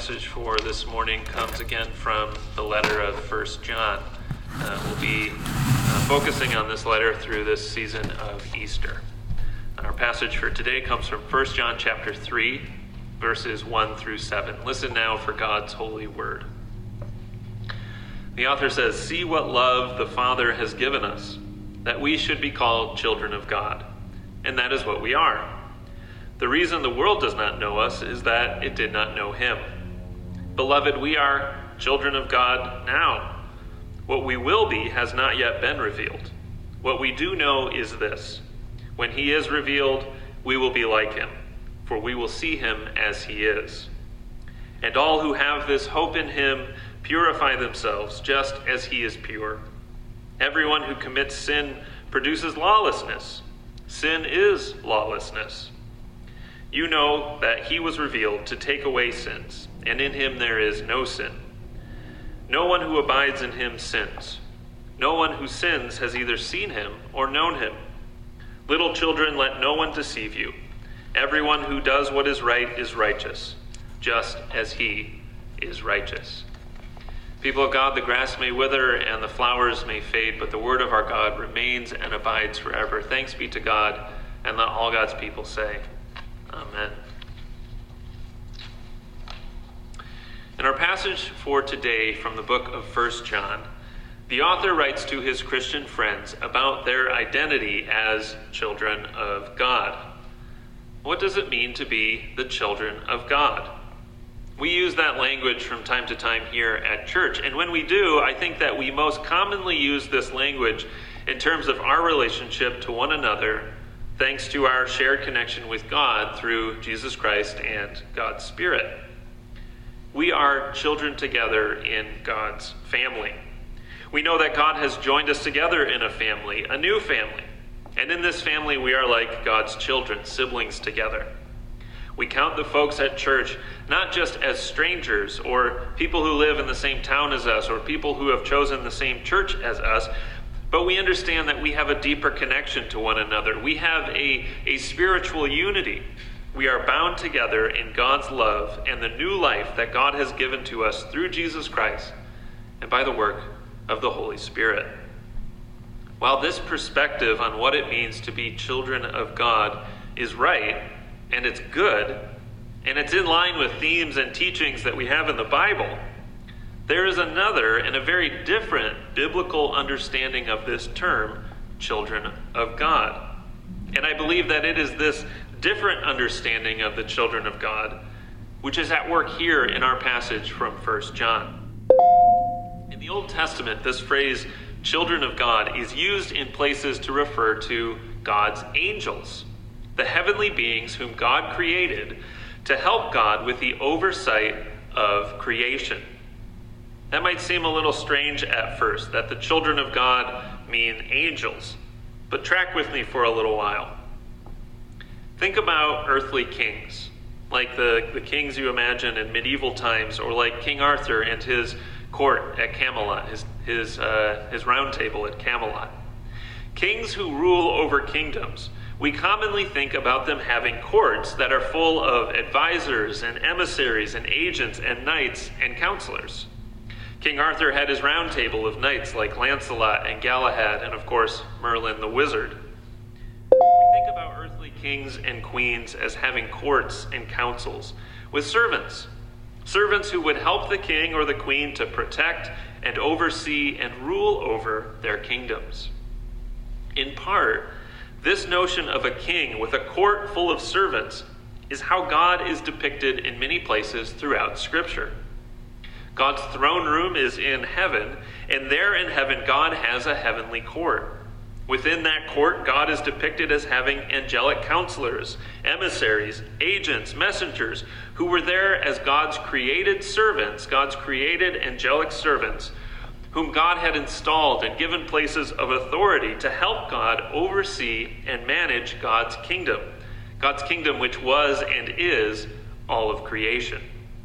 passage for this morning comes again from the letter of 1 John. We'll be focusing on this letter through this season of Easter. Our passage for today comes from 1 John chapter 3, verses 1 through 7. Listen now for God's holy word. The author says, "See what love the Father has given us, that we should be called children of God. And that is what we are. The reason the world does not know us is that it did not know him. Beloved, we are children of God now. What we will be has not yet been revealed. What we do know is this: when he is revealed, we will be like him, for we will see him as he is. And all who have this hope in him purify themselves just as he is pure. Everyone who commits sin produces lawlessness. Sin is lawlessness. You know that he was revealed to take away sins, and in him there is no sin. No one who abides in him sins. No one who sins has either seen him or known him. Little children, let no one deceive you. Everyone who does what is right is righteous, just as he is righteous." People of God, the grass may wither and the flowers may fade, but the word of our God remains and abides forever. Thanks be to God, and let all God's people say, Amen. In our passage for today from the book of 1 John, the author writes to his Christian friends about their identity as children of God. What does it mean to be the children of God? We use that language from time to time here at church, and when we do, I think that we most commonly use this language in terms of our relationship to one another, thanks to our shared connection with God through Jesus Christ and God's Spirit. We are children together in God's family. We know that God has joined us together in a family, a new family. And in this family, we are like God's children, siblings together. We count the folks at church not just as strangers or people who live in the same town as us or people who have chosen the same church as us, but we understand that we have a deeper connection to one another. We have a spiritual unity. We are bound together in God's love and the new life that God has given to us through Jesus Christ and by the work of the Holy Spirit. While this perspective on what it means to be children of God is right, and it's good, and it's in line with themes and teachings that we have in the Bible, there is another and a very different biblical understanding of this term, children of God. And I believe that it is this different understanding of the children of God which is at work here in our passage from 1 John. In the Old Testament, this phrase, children of God, is used in places to refer to God's angels, the heavenly beings whom God created to help God with the oversight of creation. That might seem a little strange at first, that the children of God mean angels, but track with me for a little while. Think about earthly kings, like the kings you imagine in medieval times, or like King Arthur and his court at Camelot, his round table at Camelot. Kings who rule over kingdoms, we commonly think about them having courts that are full of advisors and emissaries and agents and knights and counselors. King Arthur had his round table of knights like Lancelot and Galahad and, of course, Merlin the wizard. We think about earthly kings and queens as having courts and councils with servants who would help the king or the queen to protect and oversee and rule over their kingdoms. In part, this notion of a king with a court full of servants is how God is depicted in many places throughout Scripture. God's throne room is in heaven, and there in heaven God has a heavenly court. Within that court, God is depicted as having angelic counselors, emissaries, agents, messengers, who were there as God's created servants, God's created angelic servants, whom God had installed and given places of authority to help God oversee and manage God's kingdom which was and is all of creation.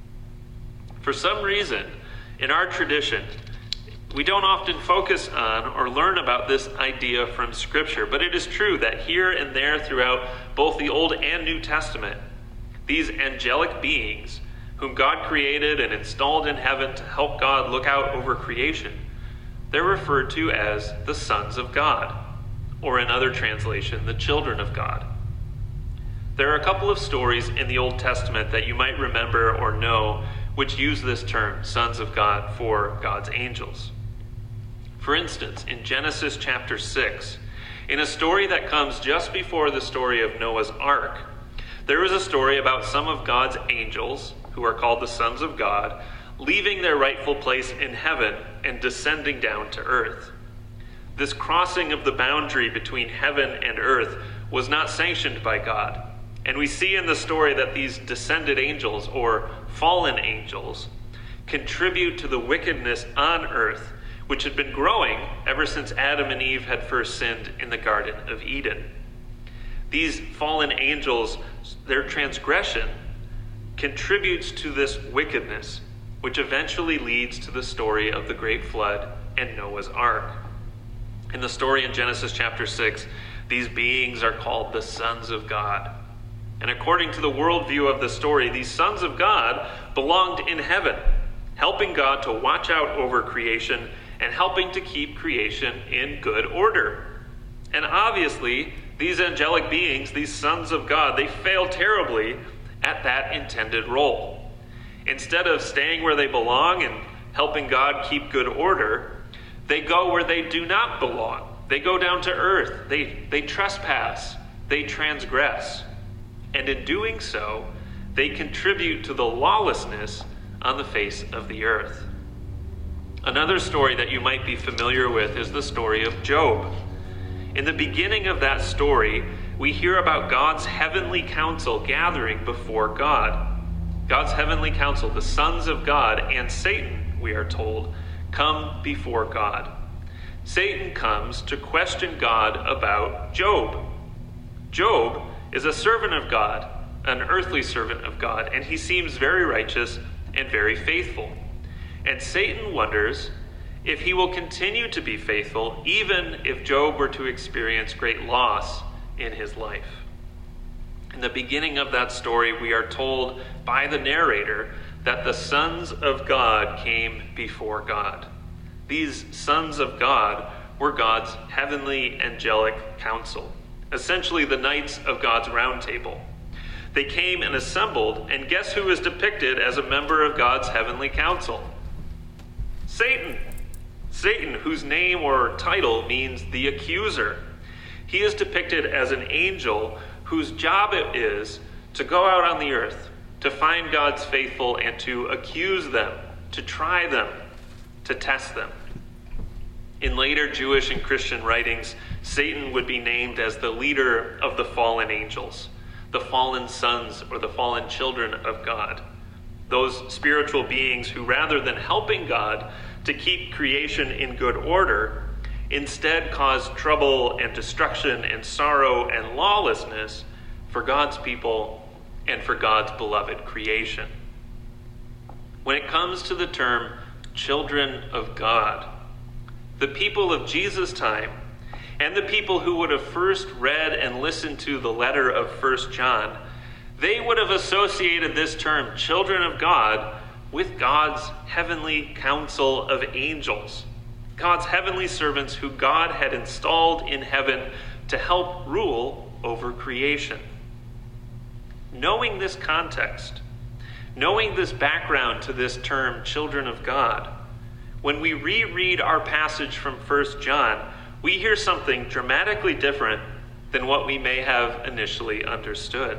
For some reason, in our tradition, we don't often focus on or learn about this idea from Scripture, but it is true that here and there throughout both the Old and New Testament, these angelic beings whom God created and installed in heaven to help God look out over creation, they're referred to as the sons of God, or in other translation, the children of God. There are a couple of stories in the Old Testament that you might remember or know which use this term, sons of God, for God's angels. For instance, in Genesis chapter 6, in a story that comes just before the story of Noah's Ark, there is a story about some of God's angels, who are called the sons of God, leaving their rightful place in heaven and descending down to earth. This crossing of the boundary between heaven and earth was not sanctioned by God. And we see in the story that these descended angels, or fallen angels, contribute to the wickedness on earth, which had been growing ever since Adam and Eve had first sinned in the Garden of Eden. These fallen angels, their transgression, contributes to this wickedness, which eventually leads to the story of the great flood and Noah's Ark. In the story in Genesis chapter 6, these beings are called the sons of God. And according to the worldview of the story, these sons of God belonged in heaven, helping God to watch out over creation and helping to keep creation in good order. And obviously, these angelic beings, these sons of God, they fail terribly at that intended role. Instead of staying where they belong and helping God keep good order, they go where they do not belong. They go down to earth. They trespass. They transgress. And in doing so, they contribute to the lawlessness on the face of the earth. Another story that you might be familiar with is the story of Job. In the beginning of that story, we hear about God's heavenly council gathering before God. God's heavenly council, the sons of God, and Satan, we are told, come before God. Satan comes to question God about Job. Job is a servant of God, an earthly servant of God, and he seems very righteous and very faithful. And Satan wonders if he will continue to be faithful even if Job were to experience great loss in his life. In the beginning of that story, we are told by the narrator that the sons of God came before God. These sons of God were God's heavenly angelic council, essentially the knights of God's round table. They came and assembled, and guess who is depicted as a member of God's heavenly council? Satan. Satan, whose name or title means the accuser. He is depicted as an angel whose job it is to go out on the earth, to find God's faithful and to accuse them, to try them, to test them. In later Jewish and Christian writings, Satan would be named as the leader of the fallen angels, the fallen sons or the fallen children of God. Those spiritual beings who, rather than helping God to keep creation in good order, instead cause trouble and destruction and sorrow and lawlessness for God's people and for God's beloved creation. When it comes to the term children of God, the people of Jesus' time and the people who would have first read and listened to the letter of 1 John, they would have associated this term, children of God, with God's heavenly council of angels, God's heavenly servants who God had installed in heaven to help rule over creation. Knowing this context, knowing this background to this term, children of God, when we reread our passage from 1 John, we hear something dramatically different than what we may have initially understood.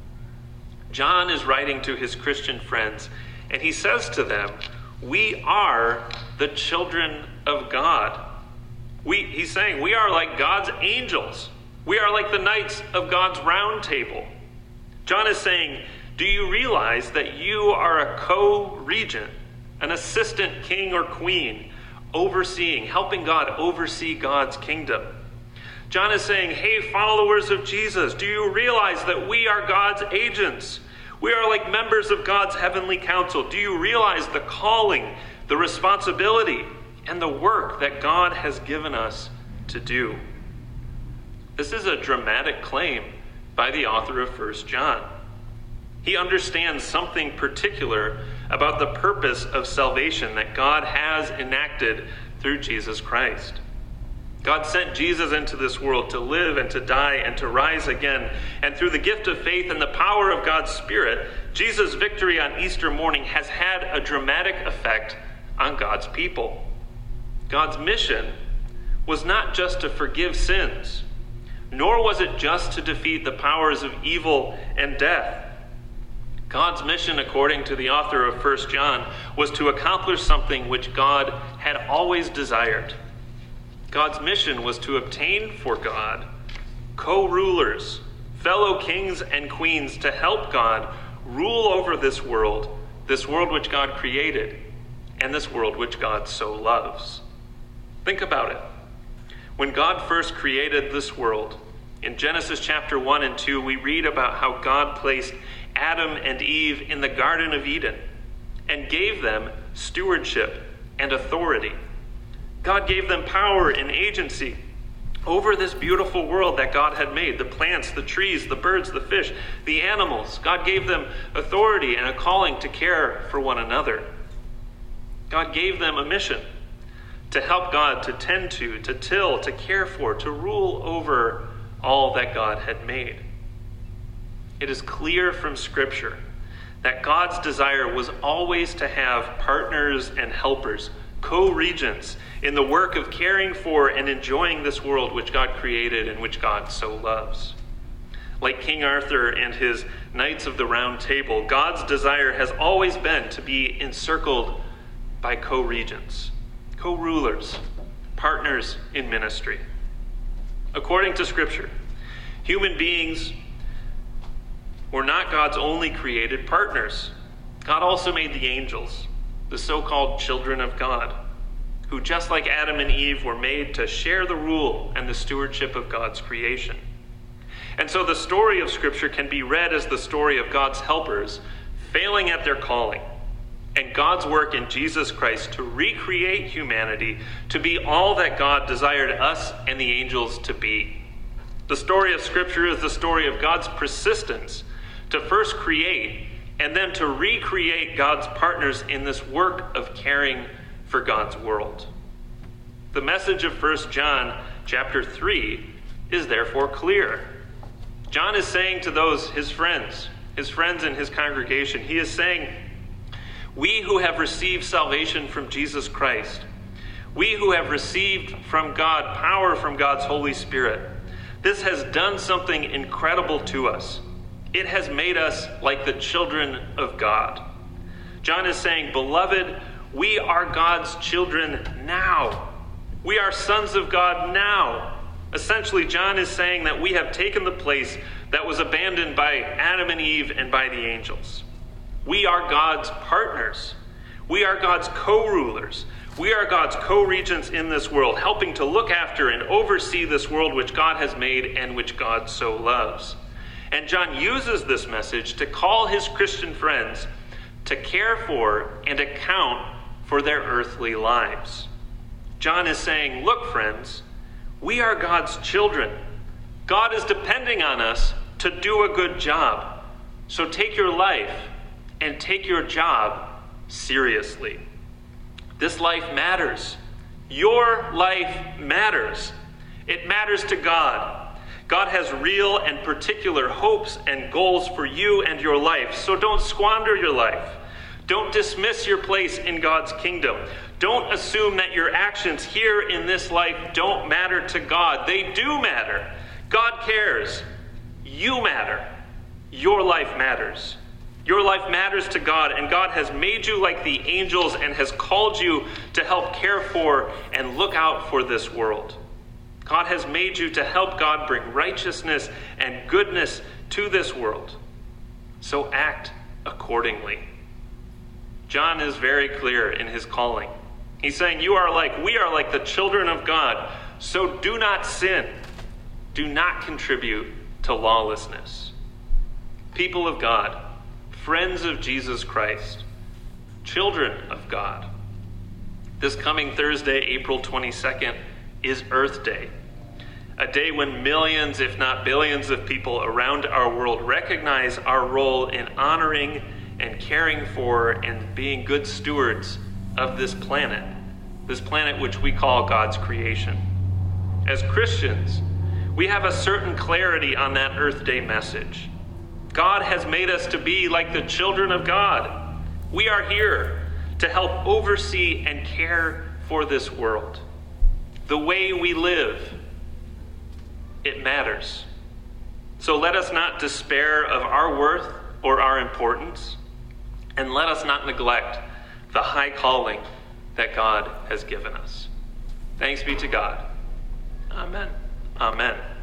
John is writing to his Christian friends, and he says to them, we are the children of God. He's saying we are like God's angels. We are like the knights of God's round table. John is saying, do you realize that you are a co-regent, an assistant king or queen, overseeing, helping God oversee God's kingdom? John is saying, hey, followers of Jesus, do you realize that we are God's agents? We are like members of God's heavenly council. Do you realize the calling, the responsibility, and the work that God has given us to do? This is a dramatic claim by the author of 1 John. He understands something particular about the purpose of salvation that God has enacted through Jesus Christ. God sent Jesus into this world to live and to die and to rise again. And through the gift of faith and the power of God's Spirit, Jesus' victory on Easter morning has had a dramatic effect on God's people. God's mission was not just to forgive sins, nor was it just to defeat the powers of evil and death. God's mission, according to the author of 1 John, was to accomplish something which God had always desired. God's mission was to obtain for God co-rulers, fellow kings and queens, to help God rule over this world which God created, and this world which God so loves. Think about it. When God first created this world, in Genesis chapter 1 and 2, we read about how God placed Adam and Eve in the Garden of Eden and gave them stewardship and authority. God gave them power and agency over this beautiful world that God had made, the plants, the trees, the birds, the fish, the animals. God gave them authority and a calling to care for one another. God gave them a mission to help God to tend to till, to care for, to rule over all that God had made. It is clear from Scripture that God's desire was always to have partners and helpers, co-regents in the work of caring for and enjoying this world which God created and which God so loves. Like King Arthur and his Knights of the Round Table, God's desire has always been to be encircled by co-regents, co-rulers, partners in ministry. According to Scripture, human beings were not God's only created partners. God also made the angels, the so-called children of God, who just like Adam and Eve were made to share the rule and the stewardship of God's creation. And so the story of Scripture can be read as the story of God's helpers failing at their calling, and God's work in Jesus Christ to recreate humanity to be all that God desired us and the angels to be. The story of Scripture is the story of God's persistence to first create and then to recreate God's partners in this work of caring for God's world. The message of 1 John chapter 3 is therefore clear. John is saying to those, his friends in his congregation, he is saying, we who have received salvation from Jesus Christ, we who have received from God power from God's Holy Spirit, this has done something incredible to us. It has made us like the children of God. John is saying, beloved, we are God's children now. We are sons of God now. Essentially, John is saying that we have taken the place that was abandoned by Adam and Eve and by the angels. We are God's partners. We are God's co-rulers. We are God's co-regents in this world, helping to look after and oversee this world which God has made and which God so loves. And John uses this message to call his Christian friends to care for and account for their earthly lives. John is saying, look, friends, we are God's children. God is depending on us to do a good job. So take your life and take your job seriously. This life matters. Your life matters. It matters to God. God has real and particular hopes and goals for you and your life, so don't squander your life. Don't dismiss your place in God's kingdom. Don't assume that your actions here in this life don't matter to God. They do matter. God cares. You matter. Your life matters. Your life matters to God, and God has made you like the angels and has called you to help care for and look out for this world. God has made you to help God bring righteousness and goodness to this world. So act accordingly. John is very clear in his calling. He's saying, we are like the children of God, so do not sin. Do not contribute to lawlessness. People of God, friends of Jesus Christ, children of God. This coming Thursday, April 22nd, is Earth Day. a day when millions, if not billions, of people around our world recognize our role in honoring and caring for and being good stewards of this planet which we call God's creation. As Christians, we have a certain clarity on that Earth Day message. God has made us to be like the children of God. We are here to help oversee and care for this world. The way we live, it matters. So let us not despair of our worth or our importance, and let us not neglect the high calling that God has given us. Thanks be to God. Amen. Amen.